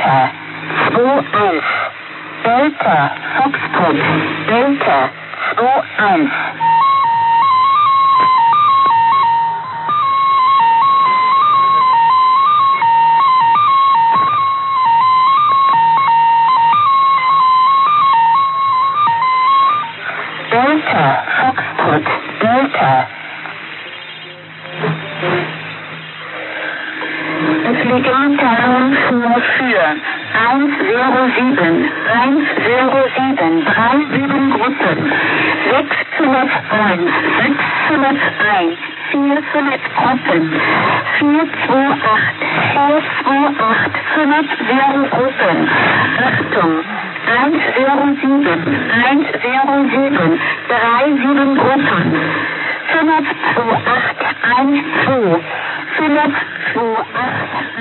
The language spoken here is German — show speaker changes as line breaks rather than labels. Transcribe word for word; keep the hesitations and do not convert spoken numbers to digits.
Delta zwei eins. Delta Foxtrot. Delta zwei eins. Delta Foxtrot. Delta. Es liegt Mitteilung vor für eins null sieben, eins null sieben, drei sieben Gruppen, sechshunderteins, sechshunderteins, vierhundert Gruppen, vier zwei acht, vier zwei acht, fünf Gruppen, Achtung, eins null sieben, eins null sieben, drei sieben Gruppen, fünf zwei acht, eins zwei, fünf zwei acht,